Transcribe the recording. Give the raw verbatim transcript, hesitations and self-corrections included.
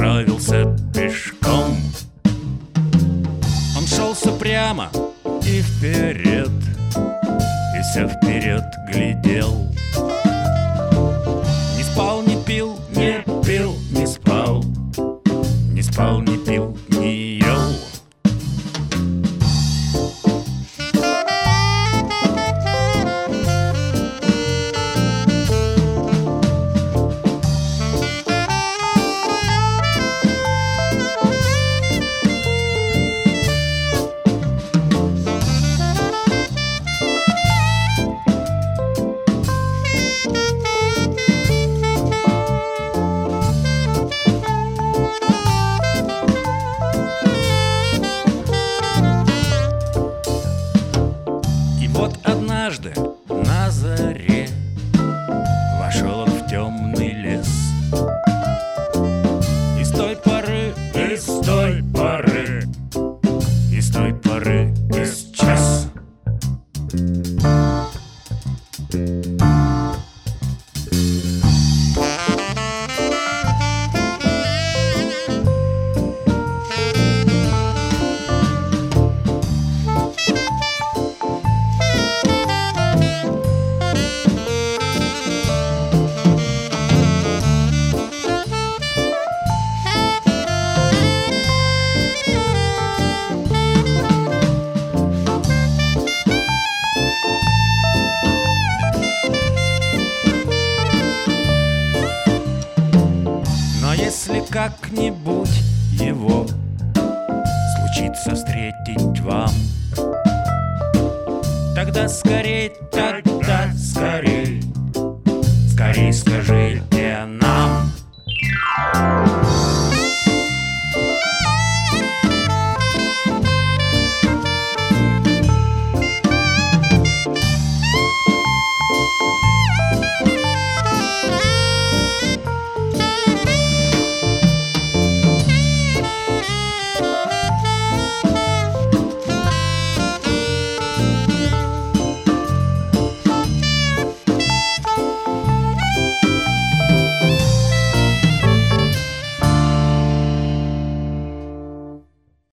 отправился пешком. Он шелся прямо и вперед, и все вперед глядел. Не спал, не пил, не пил, не спал, не спал, не пил, не ел. Вот однажды на заре вошел он в темный лес. И с той поры, и с той поры, и с той поры исчез. Если как-нибудь его случится встретить вам, тогда скорей, тогда скорей, скорей скажи.